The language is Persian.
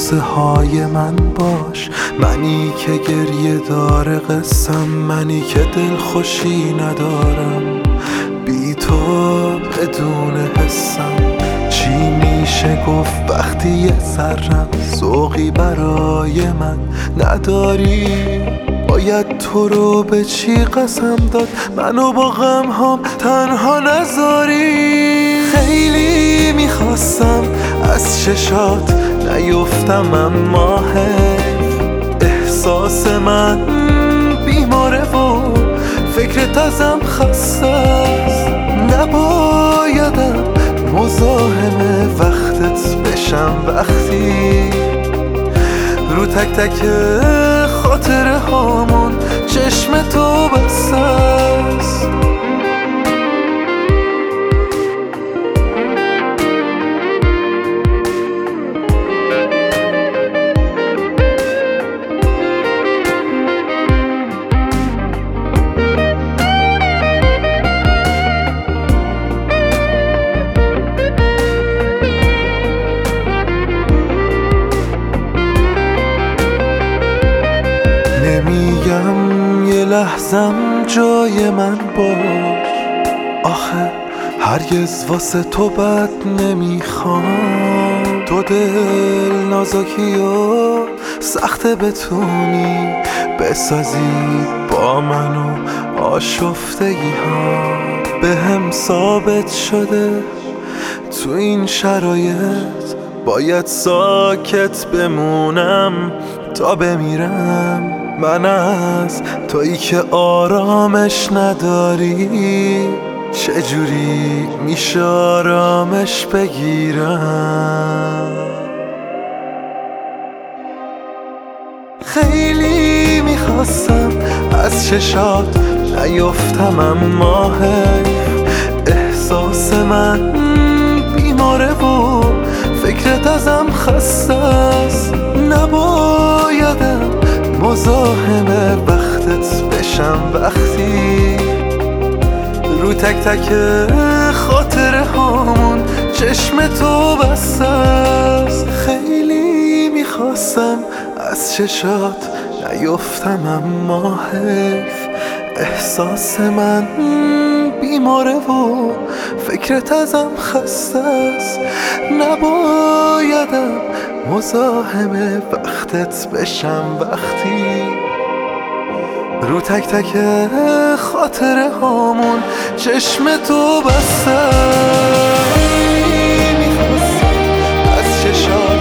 لحظه های من باش، منی که گریه داره قسم، منی که دل خوشی ندارم بی تو بدون حسم. چی میشه گفت وقتی یه ذرم ذوقی برای من نداری؟ باید تو رو به چی قسم داد منو با غم هم تنها نذاری؟ خیلی میخواستم از چشات نیفتم اما حیف، احساس من بیماره و فکرت ازم خسته است. نبایدم مزاحم وقتت بشم وقتی رو تک تک خاطره هامون چشم تو بسته است. نمیگم یه لحظم جای من باش، آخه هرگز واسه تو بد نمیخوام. تو دل نازکی و سخته بتونی بسازی با من و آشفتگی ها. به هم ثابت شده تو این شرایط باید ساکت بمونم تا بمیرم. من از تویی که آرامش نداری چجوری میشه آرامش بگیرم؟ خیلی میخواستم از چشات نیفتم اما حیف، احساس من بیماره و فکرت ازم خسته است. نبایدم مزاحم وقتت بشم وقتی رو تک تک خاطره هامون چشم تو بسته است. خیلی میخواستم از چشات نیفتم اما حیف، احساس من بیماره و فکرت ازم خسته است. نبایدم مزاحم وقتت بشم وقتی رو تک تک خاطره هامون چشم تو بسته. میخواستم از چشات